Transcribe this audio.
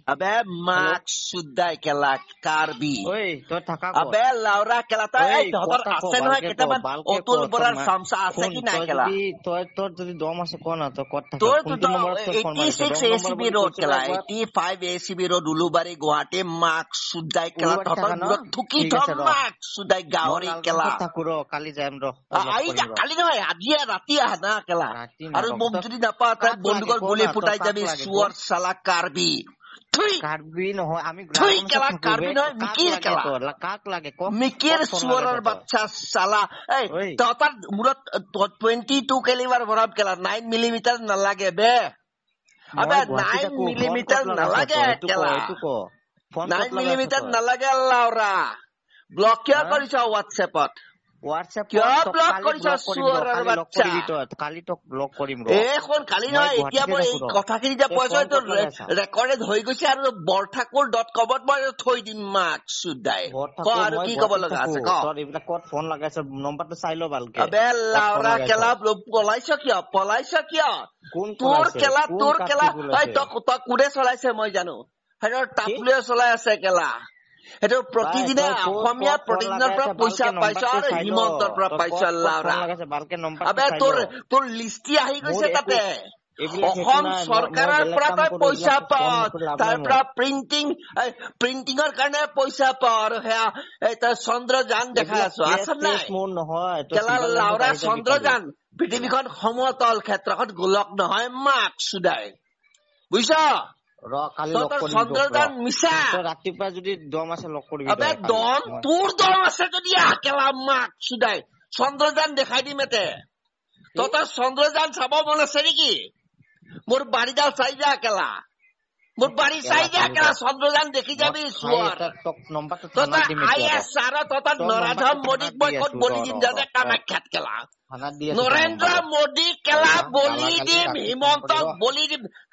আবে মাক সুদাই কেলা কারবি ঐ তই থাকা কত আবে লাউরা কেলা তাই এই তহতৰ আছে নহয় কেটামান অতুল বৰাৰ চামচা আছে কি নাই কেলা তোৰ যদি দম আছে ক না তই কত থাকা তোৰ কোনটো নম্বৰত তই ফোন মাৰিছ 86 ACB road কেলা 85 ACB road উলুবাৰী গুৱাহাটী মাক সুদাই কেলা তহতৰ দূৰত থুকি থম মাক সুদাই গাহৰি কেলা থাকো ৰ কালি যাম ৰ কালি নহয় আজি ৰাতি আহ না কেলা আৰু মোক যদি নাপা তাই বন্দুকৰ গুলি ফুটাই যাবি সুৱাৰ সালা কাৰবি কারবি নহয় আমি থুই কেলা কারবি নহয় মিকিৰ কেলা কাক লাগে ক মিকিৰ সুৱাৰৰ বাচ্চা সালা এই তহতৰ মুৰত 22 কেলিবাৰ ভৰাব কেলা 9 মিলিমিটাৰ নালাগে বে আবে 9 মিলিমিটাৰ নালাগে কেলা 9 মিলিমিটাৰ নালাগে লাউৰা ব্লক কিয় কৰিছ WhatsApp-ত WhatsApp কিয় ব্লক কৰিছ সুৱাৰৰ বাচ্চা কালি তো ব্লক কৰিম ৰ এখন কালি নহয় এতিয়া মই এই কথাখিনি যে পইছা তো ৰেকৰ্ডেড হৈ গৈছে আৰু borthakur.com ত মই থৈ দিম মাক সুদাই ক আৰু কি কব লগা আছে ক তোৰ এইবিলাক কত ফোন লগাইছ নম্বৰটো চাই ল ভালকে আবে লাউৰা কেলা পলাইছ কিয় তোৰ কেলা এই তক কোনে চলাইছে মই জানো হেৰ টাপুলে চলাই আছে কেলা এটা প্ৰতিদিনে অসমীয়া প্ৰতিদিনৰ পৰা পইচা পাইছ আৰু হিমন্তৰ পৰা পাইছ লাউৰা আবে তোৰ লিষ্টি আহি গৈছে তাতে অসম চৰকাৰৰ পৰা তই পইচা পাৱ তাৰ পৰা প্ৰিন্টিঙৰ কাৰণে পইচা পাৱ আৰু সেয়া তই চন্দ্ৰযান দেখাই আছ আছে নাই কেলা লাউৰা চন্দ্ৰযান পৃথিৱীখন সমতল ক্ষেত্ৰখন গোলক নহয় মাক সুদাই বুজিছ চন্দ্ৰযান মিছা ৰাতিপুৱা যদি দম আছে লগ কৰিবি আবে দম তোৰ দম আছে যদি কেলা মাক সুদাই চন্দ্ৰযান দেখাই দিম এতে তই চন্দ্ৰযান চাব মন আছে নেকি মোৰ বাৰীডাল চাই যা কেলা মোৰ বাৰী চাই যা কেলা চন্দ্ৰযান দেখি যাবি সুৱাৰ তই নৰেন্দ্ৰ মোদীক মই ক'ত বলি দিম যে কামাখ্যাত কেলা নৰেন্দ্ৰ মোদী কেলা বলি দিম হিমন্তক বলি দিম